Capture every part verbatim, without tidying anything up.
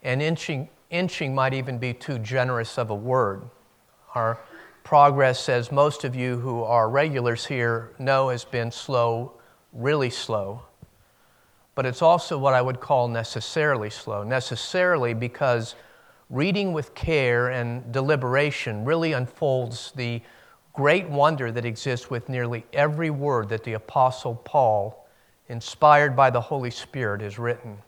And inching, inching might even be too generous of a word. Our progress, as most of you who are regulars here know, has been slow, really slow. But it's also what I would call necessarily slow. Necessarily because reading with care and deliberation really unfolds the great wonder that exists with nearly every word that the Apostle Paul, inspired by the Holy Spirit, has written.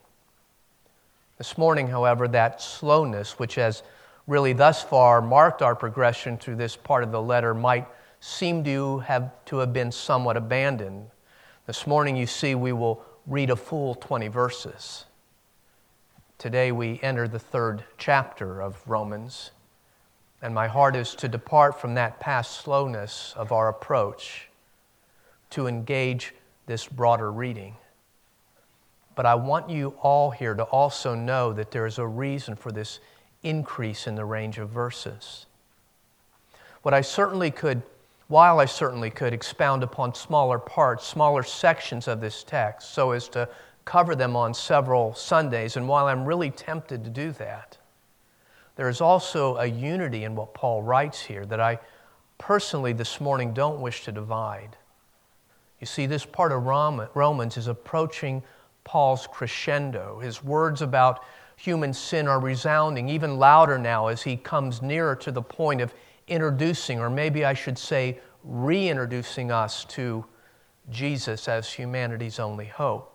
This morning, however, that slowness, which has really thus far marked our progression through this part of the letter, might seem to have to have been somewhat abandoned. This morning, you see, we will read a full twenty verses. Today we enter the third chapter of Romans, and my heart is to depart from that past slowness of our approach to engage this broader reading. But I want you all here to also know that there is a reason for this increase in the range of verses. What I certainly could, while I certainly could expound upon smaller parts, smaller sections of this text, so as to cover them on several Sundays, and while I'm really tempted to do that, there is also a unity in what Paul writes here that I personally this morning don't wish to divide. You see, this part of Romans is approaching Paul's crescendo. His words about human sin are resounding even louder now as he comes nearer to the point of introducing, or maybe I should say reintroducing us to Jesus as humanity's only hope.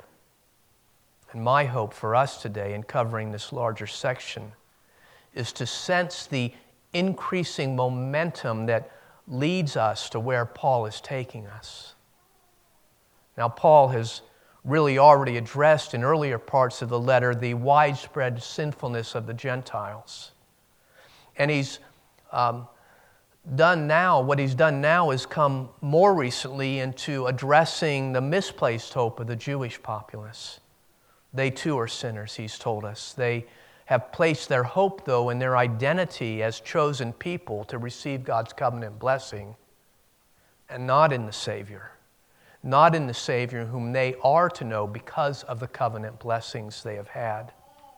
And my hope for us today in covering this larger section is to sense the increasing momentum that leads us to where Paul is taking us. Now, Paul has really already addressed in earlier parts of the letter the widespread sinfulness of the Gentiles. And he's um, done now, what he's done now is come more recently into addressing the misplaced hope of the Jewish populace. They too are sinners, he's told us. They have placed their hope, though, in their identity as chosen people to receive God's covenant blessing, and not in the Savior. Not in the Savior whom they are to know because of the covenant blessings they have had.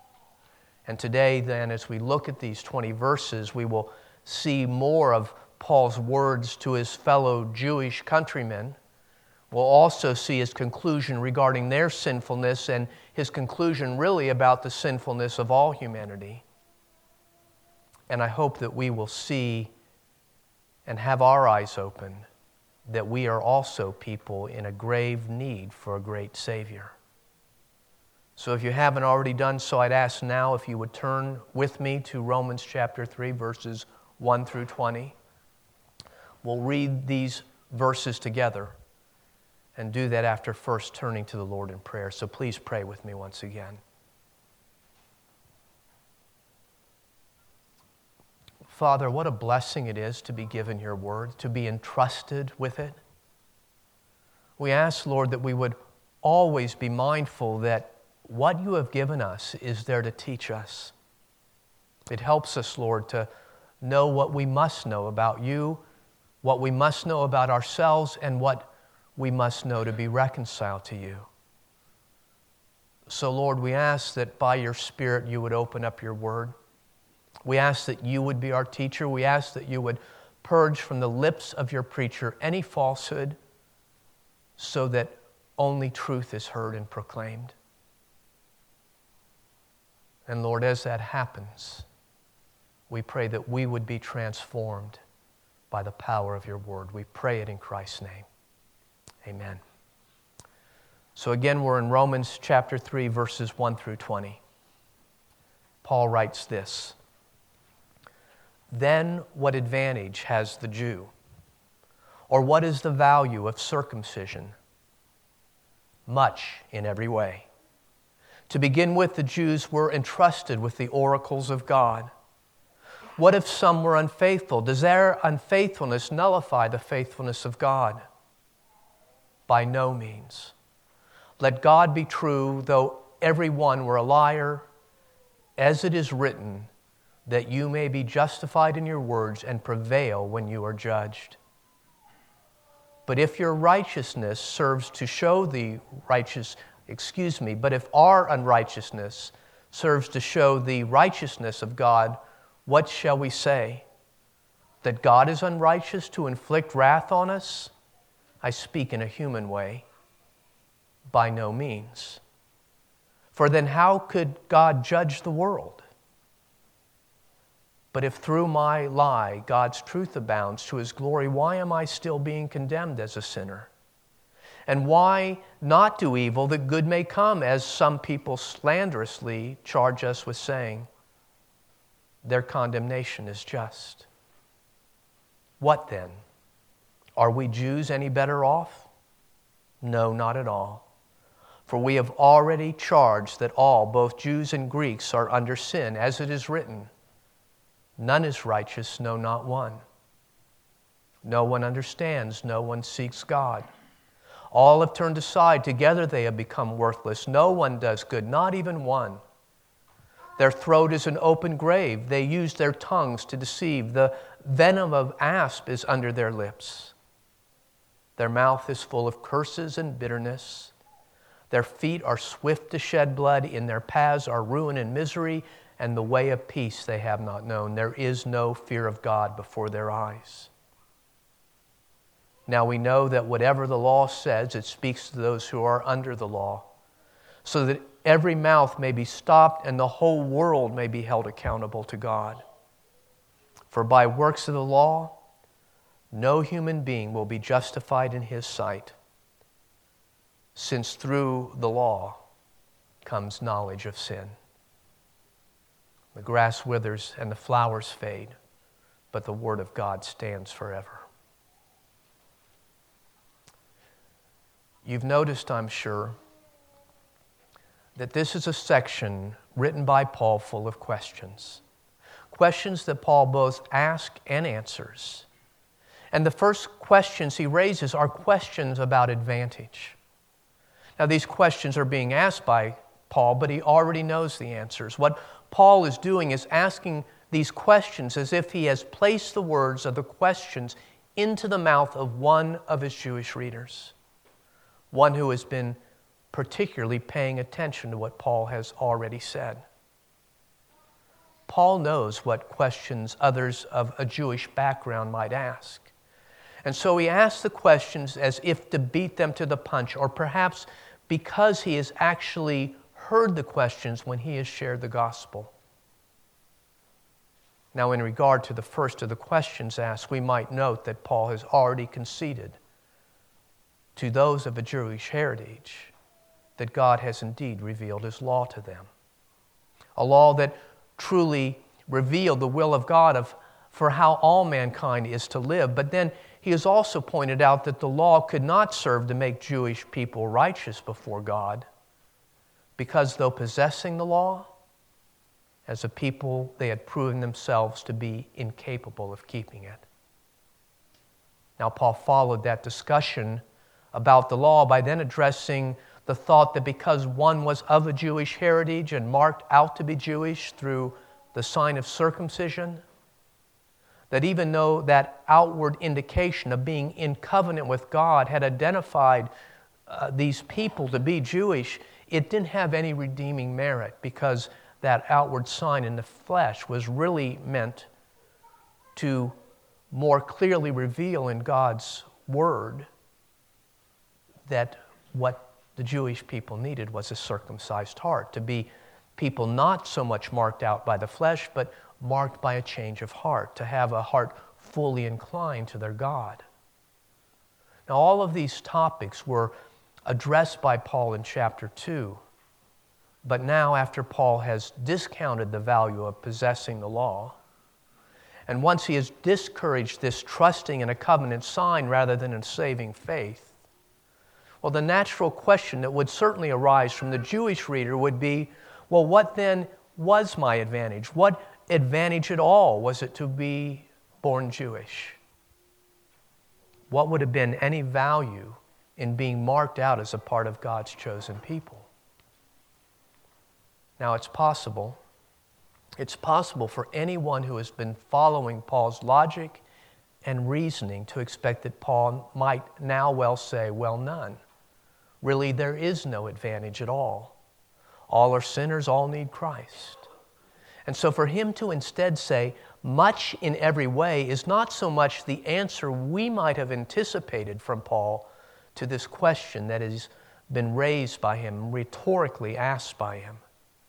And today, then, as we look at these twenty verses, we will see more of Paul's words to his fellow Jewish countrymen. We'll also see his conclusion regarding their sinfulness and his conclusion really about the sinfulness of all humanity. And I hope that we will see and have our eyes open that we are also people in a grave need for a great Savior. So if you haven't already done so, I'd ask now if you would turn with me to Romans chapter three, verses one through twenty. We'll read these verses together and do that after first turning to the Lord in prayer. So please pray with me once again. Father, what a blessing it is to be given your word, to be entrusted with it. We ask, Lord, that we would always be mindful that what you have given us is there to teach us. It helps us, Lord, to know what we must know about you, what we must know about ourselves, and what we must know to be reconciled to you. So, Lord, we ask that by your Spirit you would open up your word. We ask that you would be our teacher. We ask that you would purge from the lips of your preacher any falsehood so that only truth is heard and proclaimed. And Lord, as that happens, we pray that we would be transformed by the power of your word. We pray it in Christ's name. Amen. So again, we're in Romans chapter three, verses one through twenty. Paul writes this: Then what advantage has the Jew? Or what is the value of circumcision? Much in every way. To begin with, the Jews were entrusted with the oracles of God. What if some were unfaithful? Does their unfaithfulness nullify the faithfulness of God? By no means. Let God be true, though every one were a liar, as it is written, that you may be justified in your words and prevail when you are judged. But if your righteousness serves to show the righteous, excuse me, but if our unrighteousness serves to show the righteousness of God, what shall we say? That God is unrighteous to inflict wrath on us? I speak in a human way. By no means. For then how could God judge the world? But if through my lie God's truth abounds to his glory, why am I still being condemned as a sinner? And why not do evil that good may come, as some people slanderously charge us with saying? Their condemnation is just. What then? Are we Jews any better off? No, not at all. For we have already charged that all, both Jews and Greeks, are under sin, as it is written, none is righteous, no, not one. No one understands, no one seeks God. All have turned aside, together they have become worthless. No one does good, not even one. Their throat is an open grave. They use their tongues to deceive. The venom of asp is under their lips. Their mouth is full of curses and bitterness. Their feet are swift to shed blood. In their paths are ruin and misery, and the way of peace they have not known. There is no fear of God before their eyes. Now we know that whatever the law says, it speaks to those who are under the law, so that every mouth may be stopped and the whole world may be held accountable to God. For by works of the law, no human being will be justified in his sight, since through the law comes knowledge of sin. The grass withers and the flowers fade, but the word of God stands forever. You've noticed, I'm sure, that this is a section written by Paul full of questions. Questions that Paul both asks and answers. And the first questions he raises are questions about advantage. Now, these questions are being asked by Paul, but he already knows the answers. What Paul is doing is asking these questions as if he has placed the words of the questions into the mouth of one of his Jewish readers, one who has been particularly paying attention to what Paul has already said. Paul knows what questions others of a Jewish background might ask. And so he asks the questions as if to beat them to the punch, or perhaps because he has actually heard the questions when he has shared the gospel. Now, in regard to the first of the questions asked, we might note that Paul has already conceded to those of a Jewish heritage that God has indeed revealed his law to them. A law that truly revealed the will of God of, for how all mankind is to live. But then he has also pointed out that the law could not serve to make Jewish people righteous before God, because though possessing the law, as a people they had proven themselves to be incapable of keeping it. Now Paul followed that discussion about the law by then addressing the thought that because one was of a Jewish heritage and marked out to be Jewish through the sign of circumcision, that even though that outward indication of being in covenant with God had identified uh, these people to be Jewish, it didn't have any redeeming merit, because that outward sign in the flesh was really meant to more clearly reveal in God's word that what the Jewish people needed was a circumcised heart, to be people not so much marked out by the flesh, but marked by a change of heart, to have a heart fully inclined to their God. Now, all of these topics were addressed by Paul in chapter two, but now after Paul has discounted the value of possessing the law, and once he has discouraged this trusting in a covenant sign rather than in saving faith, well, the natural question that would certainly arise from the Jewish reader would be, well, what then was my advantage? What advantage at all was it to be born Jewish? What would have been any value in being marked out as a part of God's chosen people? Now, it's possible, it's possible for anyone who has been following Paul's logic and reasoning to expect that Paul might now well say, well, none. Really, there is no advantage at all. All are sinners, all need Christ. And so for him to instead say, much in every way, is not so much the answer we might have anticipated from Paul to this question that has been raised by him, rhetorically asked by him.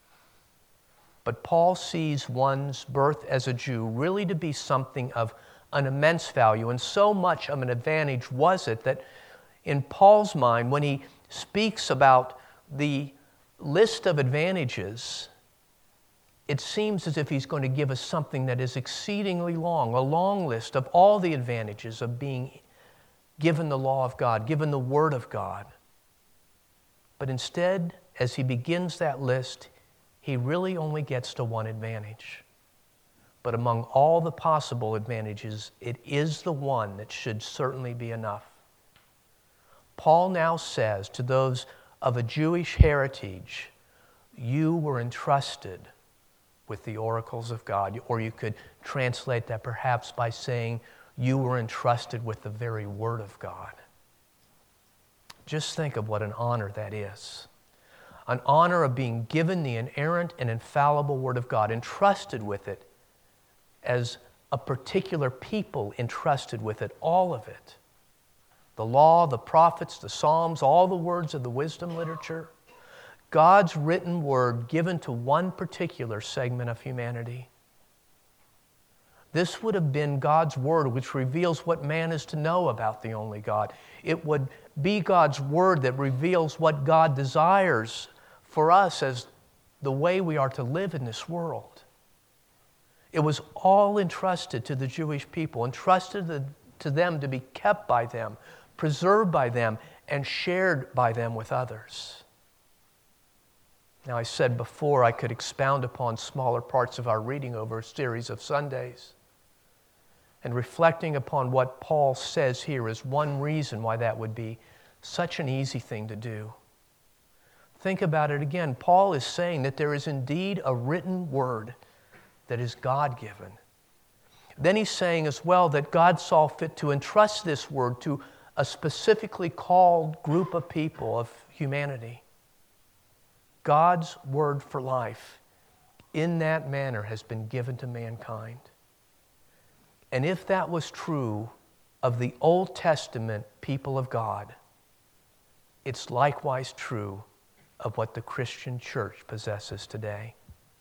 But Paul sees one's birth as a Jew really to be something of an immense value, and so much of an advantage was it that in Paul's mind, when he speaks about the list of advantages, it seems as if he's going to give us something that is exceedingly long, a long list of all the advantages of being given the law of God, given the Word of God. But instead, as he begins that list, he really only gets to one advantage. But among all the possible advantages, it is the one that should certainly be enough. Paul now says to those of a Jewish heritage, you were entrusted with the oracles of God. Or you could translate that perhaps by saying, you were entrusted with the very Word of God. Just think of what an honor that is. An honor of being given the inerrant and infallible Word of God, entrusted with it as a particular people entrusted with it, all of it. The law, the prophets, the Psalms, all the words of the wisdom literature. God's written word given to one particular segment of humanity. This would have been God's word which reveals what man is to know about the only God. It would be God's word that reveals what God desires for us as the way we are to live in this world. It was all entrusted to the Jewish people, entrusted to them to be kept by them, preserved by them, and shared by them with others. Now, I said before I could expound upon smaller parts of our reading over a series of Sundays. And reflecting upon what Paul says here is one reason why that would be such an easy thing to do. Think about it again. Paul is saying that there is indeed a written word that is God-given. Then he's saying as well that God saw fit to entrust this word to a specifically called group of people of humanity. God's word for life in that manner has been given to mankind. And if that was true of the Old Testament people of God, it's likewise true of what the Christian church possesses today.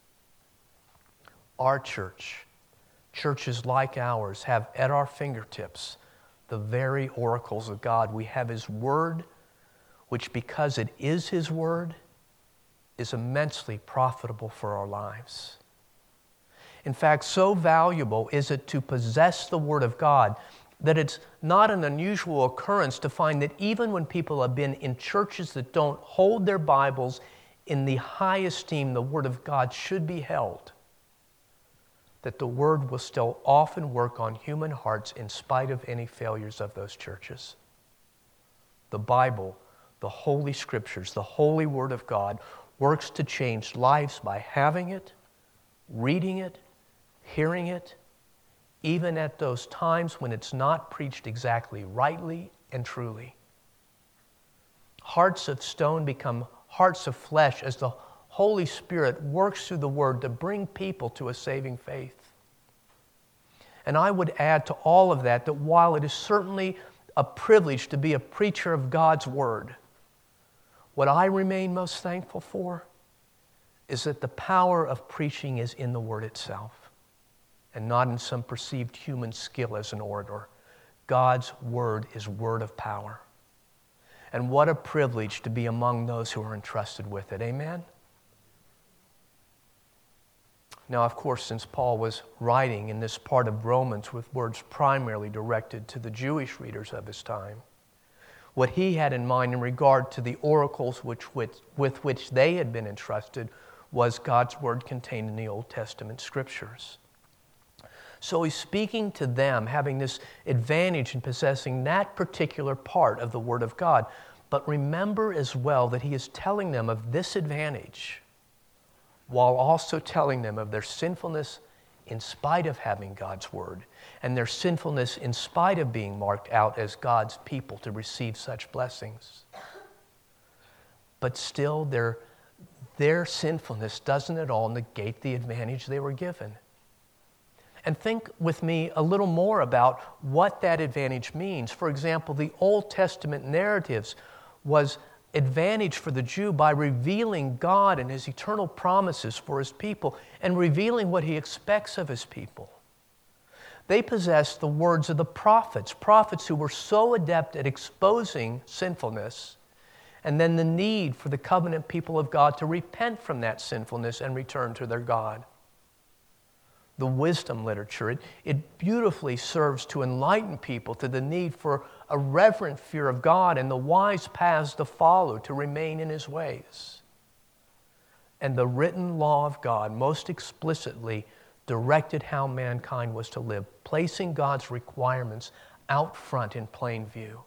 Our church, churches like ours, have at our fingertips the very oracles of God. We have His Word, which because it is His Word, is immensely profitable for our lives. In fact, so valuable is it to possess the Word of God that it's not an unusual occurrence to find that even when people have been in churches that don't hold their Bibles in the high esteem the Word of God should be held, that the Word will still often work on human hearts in spite of any failures of those churches. The Bible, the Holy Scriptures, the Holy Word of God works to change lives by having it, reading it, hearing it, even at those times when it's not preached exactly rightly and truly. Hearts of stone become hearts of flesh as the Holy Spirit works through the Word to bring people to a saving faith. And I would add to all of that that while it is certainly a privilege to be a preacher of God's Word, what I remain most thankful for is that the power of preaching is in the Word itself and not in some perceived human skill as an orator. God's Word is word of power. And what a privilege to be among those who are entrusted with it. Amen? Now, of course, since Paul was writing in this part of Romans with words primarily directed to the Jewish readers of his time, what he had in mind in regard to the oracles which, with, with which they had been entrusted was God's Word contained in the Old Testament Scriptures. So he's speaking to them, having this advantage in possessing that particular part of the Word of God. But remember as well that he is telling them of this advantage while also telling them of their sinfulness in spite of having God's Word, and their sinfulness in spite of being marked out as God's people to receive such blessings. But still, their, their sinfulness doesn't at all negate the advantage they were given. And think with me a little more about what that advantage means. For example, the Old Testament narratives was advantage for the Jew by revealing God and His eternal promises for His people and revealing what He expects of His people. They possessed the words of the prophets, prophets who were so adept at exposing sinfulness, and then the need for the covenant people of God to repent from that sinfulness and return to their God. The wisdom literature, it, it beautifully serves to enlighten people to the need for a reverent fear of God and the wise paths to follow to remain in His ways. And the written law of God most explicitly directed how mankind was to live, placing God's requirements out front in plain view.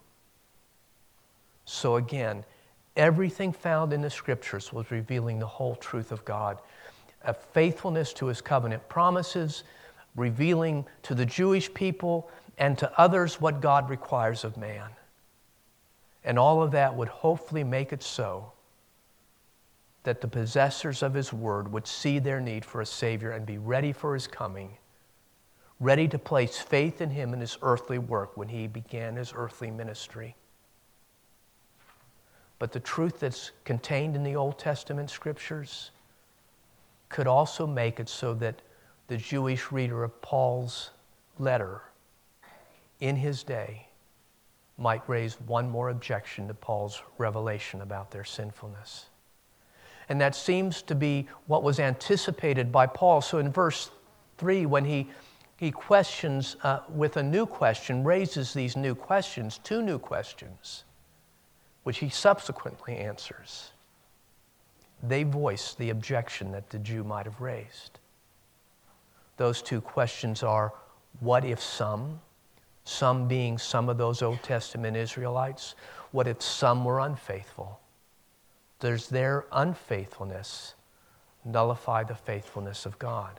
So again, everything found in the Scriptures was revealing the whole truth of God, a faithfulness to His covenant promises, revealing to the Jewish people and to others what God requires of man. And all of that would hopefully make it so that the possessors of His Word would see their need for a Savior and be ready for His coming, ready to place faith in Him in His earthly work when He began His earthly ministry. But the truth that's contained in the Old Testament Scriptures could also make it so that the Jewish reader of Paul's letter in his day might raise one more objection to Paul's revelation about their sinfulness. And that seems to be what was anticipated by Paul. So in verse three, when he, he questions uh, with a new question, raises these new questions, two new questions, which he subsequently answers. They voice the objection that the Jew might have raised. Those two questions are, what if some, some being some of those Old Testament Israelites, what if some were unfaithful? Does their unfaithfulness nullify the faithfulness of God?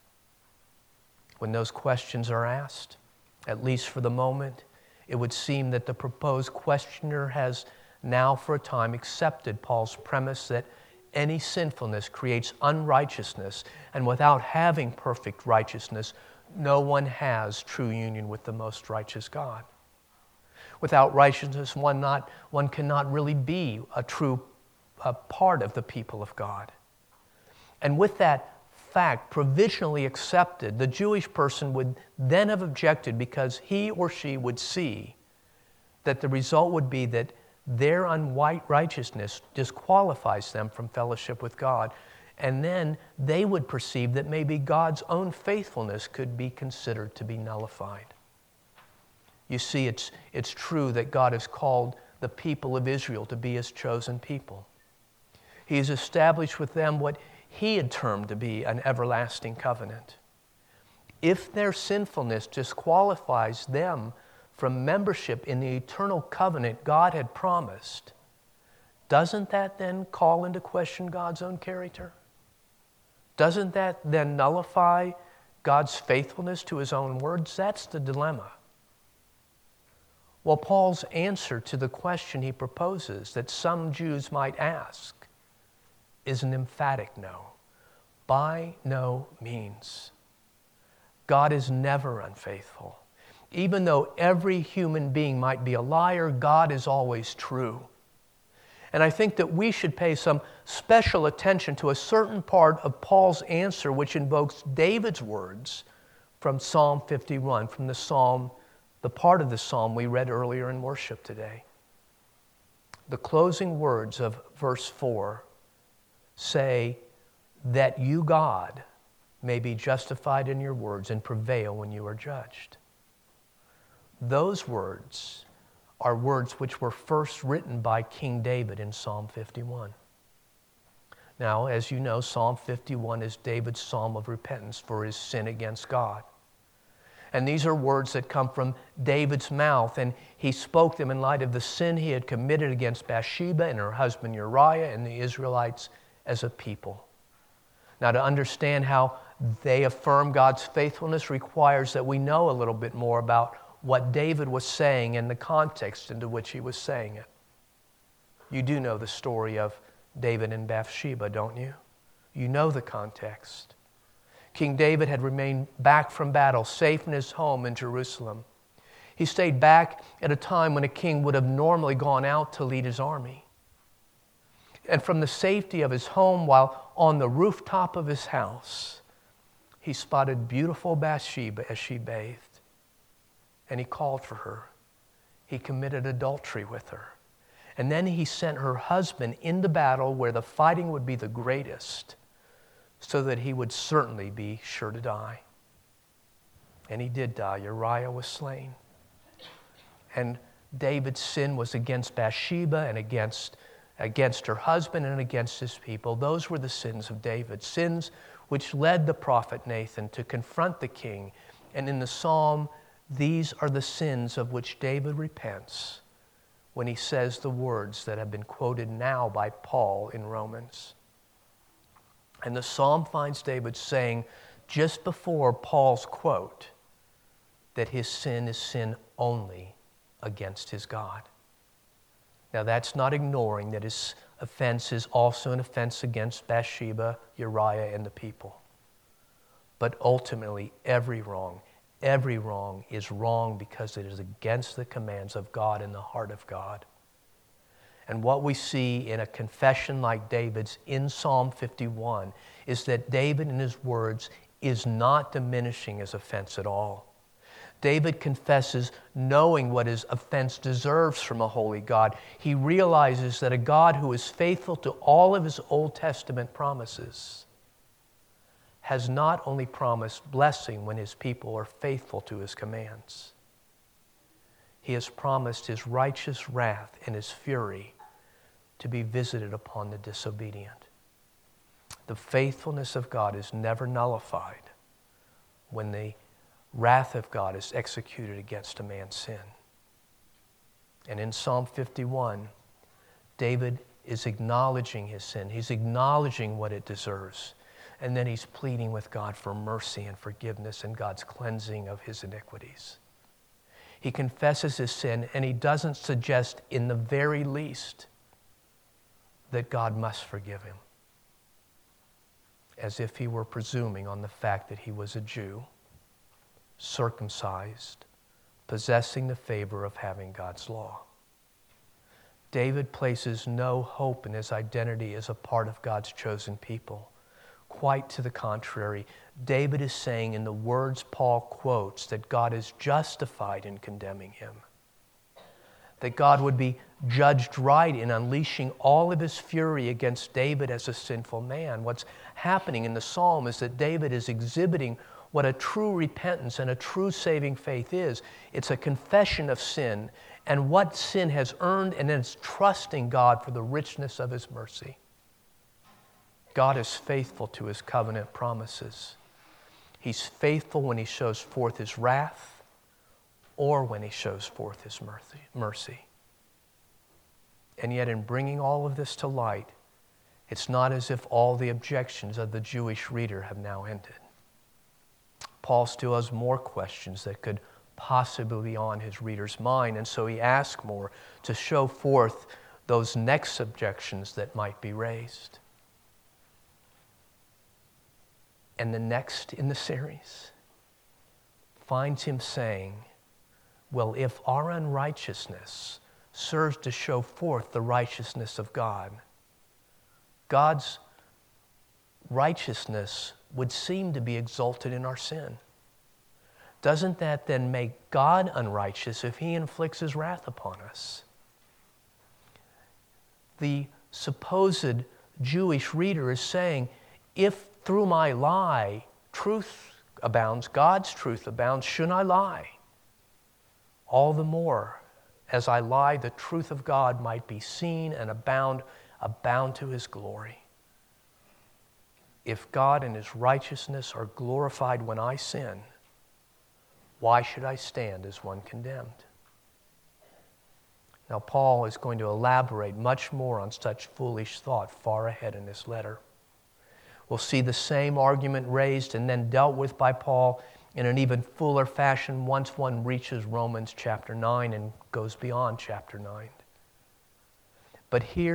When those questions are asked, at least for the moment, it would seem that the proposed questioner has now for a time accepted Paul's premise that any sinfulness creates unrighteousness, and without having perfect righteousness, no one has true union with the most righteous God. Without righteousness, one, not, one cannot really be a true a part of the people of God. And with that fact provisionally accepted, the Jewish person would then have objected because he or she would see that the result would be that their unrighteousness disqualifies them from fellowship with God. And then they would perceive that maybe God's own faithfulness could be considered to be nullified. You see, it's, it's true that God has called the people of Israel to be His chosen people. He has established with them what He had termed to be an everlasting covenant. If their sinfulness disqualifies them from membership in the eternal covenant God had promised, doesn't that then call into question God's own character? Doesn't that then nullify God's faithfulness to His own words? That's the dilemma. Well, Paul's answer to the question he proposes that some Jews might ask is an emphatic no. By no means. God is never unfaithful. Even though every human being might be a liar, God is always true. And I think that we should pay some special attention to a certain part of Paul's answer which invokes David's words from Psalm fifty-one, from the psalm, the part of the psalm we read earlier in worship today. The closing words of verse four say that you, God, may be justified in your words and prevail when you are judged. Those words are words which were first written by King David in Psalm fifty-one. Now, as you know, Psalm fifty-one is David's psalm of repentance for his sin against God. And these are words that come from David's mouth, and he spoke them in light of the sin he had committed against Bathsheba and her husband Uriah and the Israelites as a people. Now, to understand how they affirm God's faithfulness requires that we know a little bit more about what David was saying and the context into which he was saying it. You do know the story of David and Bathsheba, don't you? You know the context. King David had remained back from battle, safe in his home in Jerusalem. He stayed back at a time when a king would have normally gone out to lead his army. And from the safety of his home, while on the rooftop of his house, he spotted beautiful Bathsheba as she bathed. And he called for her. He committed adultery with her. And then he sent her husband into battle where the fighting would be the greatest, so that he would certainly be sure to die. And he did die. Uriah was slain. And David's sin was against Bathsheba and against, against her husband and against his people. Those were the sins of David, sins which led the prophet Nathan to confront the king. And in the psalm, these are the sins of which David repents when he says the words that have been quoted now by Paul in Romans. And the psalm finds David saying, just before Paul's quote, that his sin is sin only against his God. Now that's not ignoring that his offense is also an offense against Bathsheba, Uriah, and the people. But ultimately, every wrong, every wrong is wrong because it is against the commands of God and the heart of God. And what we see in a confession like David's in Psalm fifty-one is that David in his words is not diminishing his offense at all. David confesses knowing what his offense deserves from a holy God. He realizes that a God who is faithful to all of his Old Testament promises has not only promised blessing when his people are faithful to his commands. He has promised his righteous wrath and his fury to be visited upon the disobedient. The faithfulness of God is never nullified when the wrath of God is executed against a man's sin. And in Psalm fifty-one, David is acknowledging his sin. He's acknowledging what it deserves. And then he's pleading with God for mercy and forgiveness and God's cleansing of his iniquities. He confesses his sin, and he doesn't suggest in the very least that God must forgive him, as if he were presuming on the fact that he was a Jew, circumcised, possessing the favor of having God's law. David places no hope in his identity as a part of God's chosen people. Quite to the contrary, David is saying in the words Paul quotes that God is justified in condemning him, that God would be judged right in unleashing all of his fury against David as a sinful man. What's happening in the psalm is that David is exhibiting what a true repentance and a true saving faith is. It's a confession of sin and what sin has earned, and then it's trusting God for the richness of his mercy. God is faithful to his covenant promises. He's faithful when he shows forth his wrath or when he shows forth his mercy. And yet in bringing all of this to light, it's not as if all the objections of the Jewish reader have now ended. Paul still has more questions that could possibly be on his reader's mind, and so he asks more to show forth those next objections that might be raised. And the next in the series finds him saying, well, if our unrighteousness serves to show forth the righteousness of God, God's righteousness would seem to be exalted in our sin. Doesn't that then make God unrighteous if he inflicts his wrath upon us? The supposed Jewish reader is saying, if through my lie truth abounds, God's truth abounds, shouldn't I lie? All the more, as I lie, the truth of God might be seen and abound, abound to his glory. If God and his righteousness are glorified when I sin, why should I stand as one condemned? Now, Paul is going to elaborate much more on such foolish thought far ahead in this letter. We'll see the same argument raised and then dealt with by Paul in an even fuller fashion once one reaches Romans chapter nine and goes beyond chapter nine. But here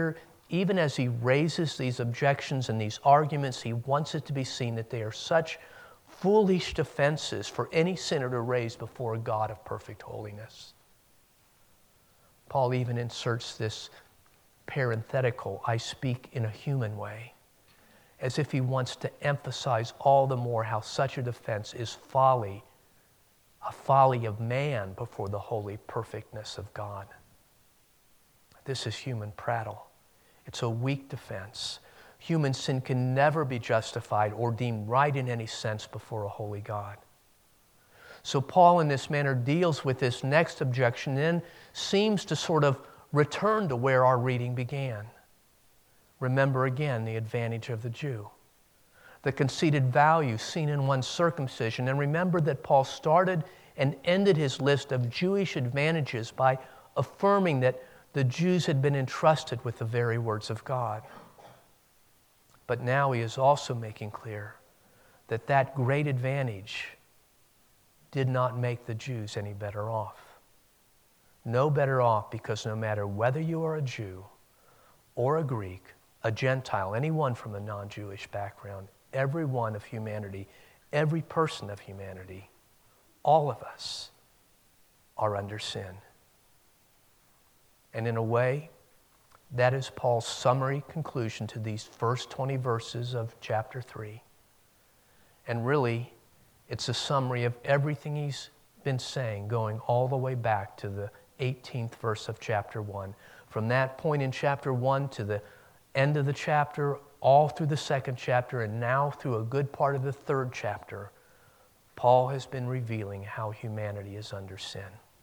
even as he raises these objections and these arguments, he wants it to be seen that they are such foolish defenses for any sinner to raise before a God of perfect holiness. Paul even inserts this parenthetical, I speak in a human way, as if he wants to emphasize all the more how such a defense is folly, a folly of man before the holy perfectness of God. This is human prattle. It's a weak defense. Human sin can never be justified or deemed right in any sense before a holy God. So Paul in this manner deals with this next objection, then seems to sort of return to where our reading began. Remember again the advantage of the Jew, the conceded value seen in one's circumcision, and remember that Paul started and ended his list of Jewish advantages by affirming that the Jews had been entrusted with the very words of God. But now he is also making clear that that great advantage did not make the Jews any better off. No better off, because no matter whether you are a Jew or a Greek, a Gentile, anyone from a non-Jewish background, every one of humanity, every person of humanity, all of us are under sin. And in a way, that is Paul's summary conclusion to these first twenty verses of chapter three. And really, it's a summary of everything he's been saying, going all the way back to the eighteenth verse of chapter one. From that point in chapter one to the end of the chapter, all through the second chapter, and now through a good part of the third chapter, Paul has been revealing how humanity is under sin.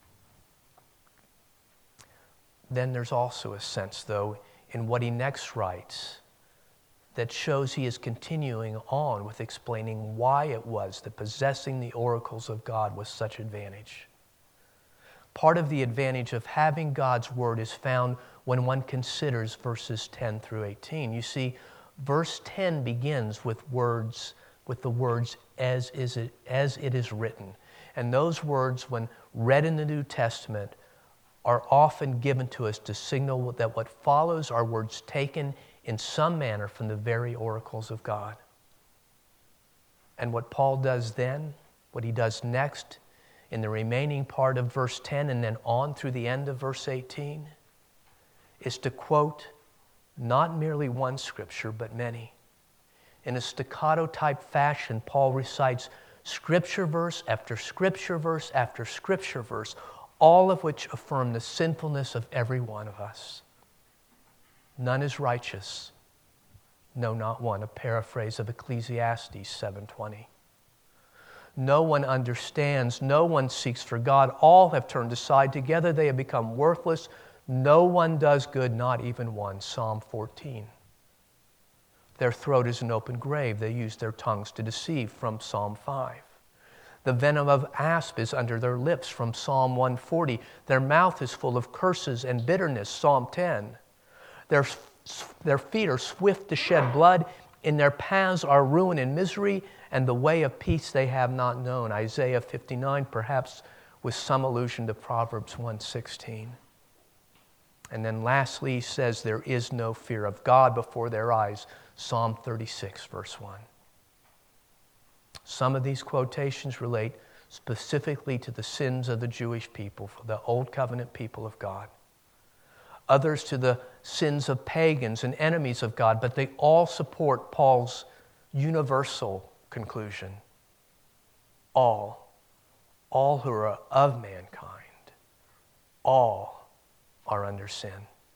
Then there's also a sense, though, in what he next writes that shows he is continuing on with explaining why it was that possessing the oracles of God was such advantage. Part of the advantage of having God's word is found when one considers verses ten through eighteen. You see, verse ten begins with words, with the words, as is it, as it is written. And those words, when read in the New Testament, are often given to us to signal that what follows are words taken in some manner from the very oracles of God. And what Paul does then, what he does next, in the remaining part of verse ten and then on through the end of verse eighteen, is to quote not merely one scripture, but many. In a staccato-type fashion, Paul recites scripture verse after scripture verse after scripture verse, all of which affirm the sinfulness of every one of us. None is righteous, no, not one, a paraphrase of Ecclesiastes seven twenty. No one understands, no one seeks for God, all have turned aside, together they have become worthless, no one does good, not even one, Psalm fourteen. Their throat is an open grave, they use their tongues to deceive, from Psalm five. The venom of asp is under their lips, from Psalm one forty. Their mouth is full of curses and bitterness, Psalm ten. Their, their feet are swift to shed blood. In their paths are ruin and misery, and the way of peace they have not known, Isaiah fifty-nine, perhaps with some allusion to Proverbs one sixteen. And then lastly, he says, there is no fear of God before their eyes, Psalm thirty-six, verse one. Some of these quotations relate specifically to the sins of the Jewish people, for the Old Covenant people of God. Others to the sins of pagans and enemies of God, but they all support Paul's universal conclusion. All, all who are of mankind, all are under sin.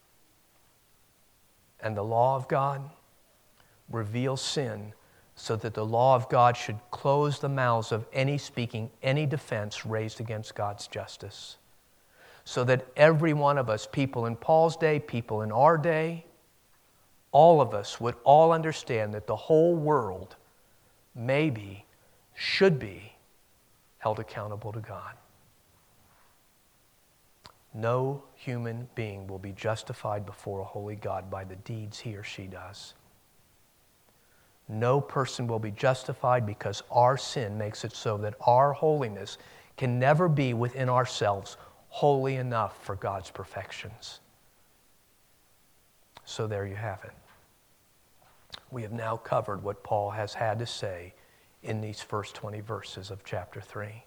And the law of God reveals sin so that the law of God should close the mouths of any speaking, any defense raised against God's justice. So that every one of us, people in Paul's day, people in our day, all of us would all understand that the whole world may be, should be, held accountable to God. No human being will be justified before a holy God by the deeds he or she does. No person will be justified because our sin makes it so that our holiness can never be within ourselves holy enough for God's perfections. So there you have it. We have now covered what Paul has had to say in these first twenty verses of chapter three.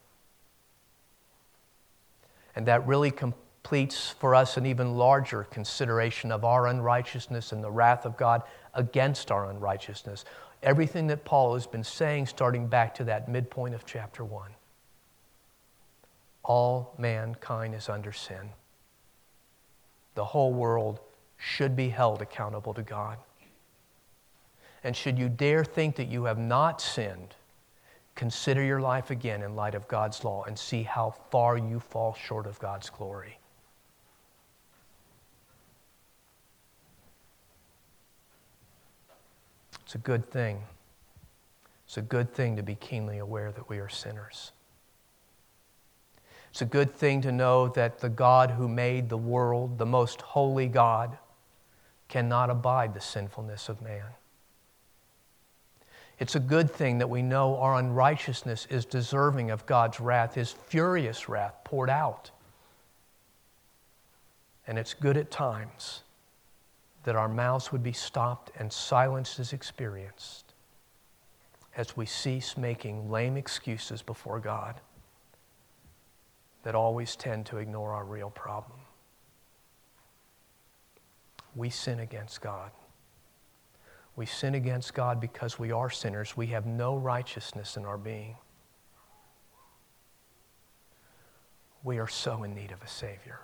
And that really completes for us an even larger consideration of our unrighteousness and the wrath of God against our unrighteousness. Everything that Paul has been saying starting back to that midpoint of chapter one. All mankind is under sin. The whole world should be held accountable to God. And should you dare think that you have not sinned, consider your life again in light of God's law and see how far you fall short of God's glory. It's a good thing. It's a good thing to be keenly aware that we are sinners. It's a good thing to know that the God who made the world, the most holy God, cannot abide the sinfulness of man. It's a good thing that we know our unrighteousness is deserving of God's wrath, His furious wrath poured out. And it's good at times that our mouths would be stopped and silence is experienced as we cease making lame excuses before God that always tend to ignore our real problem. We sin against God. We sin against God because we are sinners. We have no righteousness in our being. We are so in need of a Savior.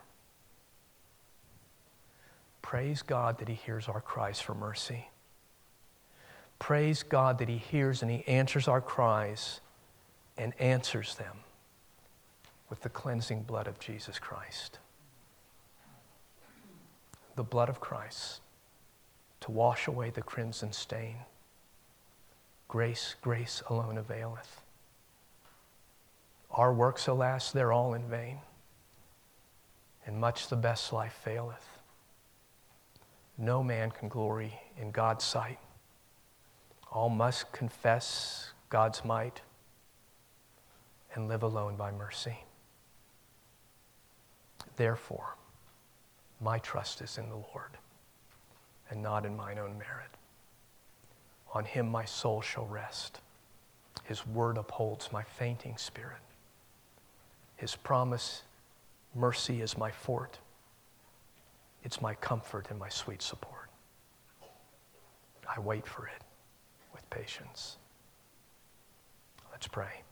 Praise God that He hears our cries for mercy. Praise God that He hears and He answers our cries and answers them with the cleansing blood of Jesus Christ. The blood of Christ to wash away the crimson stain. Grace, grace alone availeth. Our works, alas, they're all in vain, and much the best life faileth. No man can glory in God's sight. All must confess God's might and live alone by mercy. Therefore, my trust is in the Lord and not in mine own merit. On Him my soul shall rest. His word upholds my fainting spirit. His promise, mercy is my fort. It's my comfort and my sweet support. I wait for it with patience. Let's pray.